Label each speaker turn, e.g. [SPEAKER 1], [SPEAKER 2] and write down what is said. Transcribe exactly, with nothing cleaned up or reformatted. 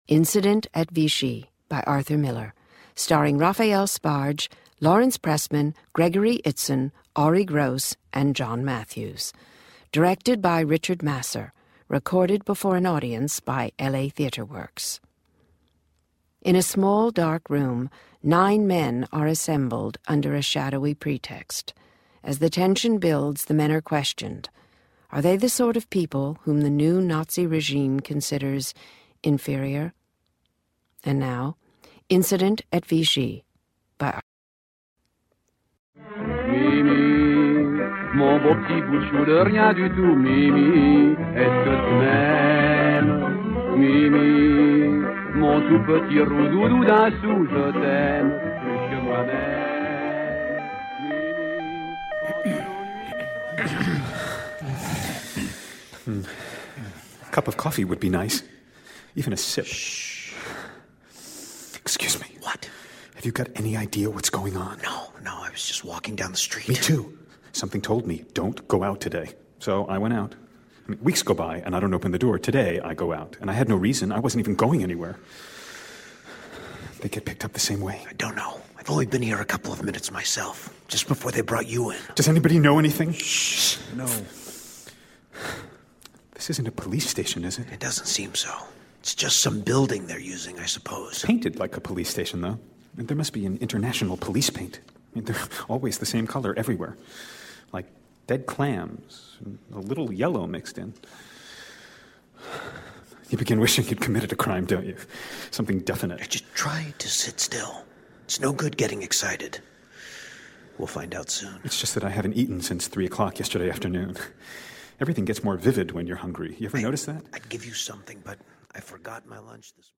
[SPEAKER 1] Incident at Vichy by Arthur Miller, starring Raphael Sbarge, Lawrence Pressman, Gregory Itzin, Ori Gross, and John Matthews. Directed by Richard Masser. Recorded before an audience by L A Theatre Works. In a small, dark room, nine men are assembled under a shadowy pretext. As the tension builds, the men are questioned. Are they the sort of people whom the new Nazi regime considers inferior? And now, Incident at Vichy by
[SPEAKER 2] Mimi, mon beau petit bout de chou de rien du tout, Mimi, est-ce que tu m'aimes? Mimi, mon tout petit roudoudou d'un sou, je t'aime plus que moi-même.
[SPEAKER 3] Hmm. A cup of coffee would be nice. Even a sip.
[SPEAKER 4] Shh.
[SPEAKER 3] Excuse me.
[SPEAKER 4] What?
[SPEAKER 3] Have you got any idea what's going on?
[SPEAKER 4] No, no, I was just walking down the street.
[SPEAKER 3] Me too. Something told me, don't go out today. So I went out. I mean, weeks go by, and I don't open the door. Today, I go out. And I had no reason. I wasn't even going anywhere. They get picked up the same way.
[SPEAKER 4] I don't know. I've only been here a couple of minutes myself, just before they brought you in.
[SPEAKER 3] Does anybody know anything?
[SPEAKER 4] Shh. No.
[SPEAKER 3] This isn't a police station, is it?
[SPEAKER 4] It doesn't seem so. It's just some building they're using, I suppose.
[SPEAKER 3] Painted like a police station, though. And there must be an international police paint. I mean, they're always the same color everywhere. Like dead clams, and a little yellow mixed in. You begin wishing you'd committed a crime, don't you? Something definite.
[SPEAKER 4] Just try to sit still. It's no good getting excited. We'll find out soon.
[SPEAKER 3] It's just that I haven't eaten since three o'clock yesterday afternoon. Everything gets more vivid when you're hungry. You ever
[SPEAKER 4] I,
[SPEAKER 3] notice that?
[SPEAKER 4] I'd give you something, but I forgot my lunch this morning.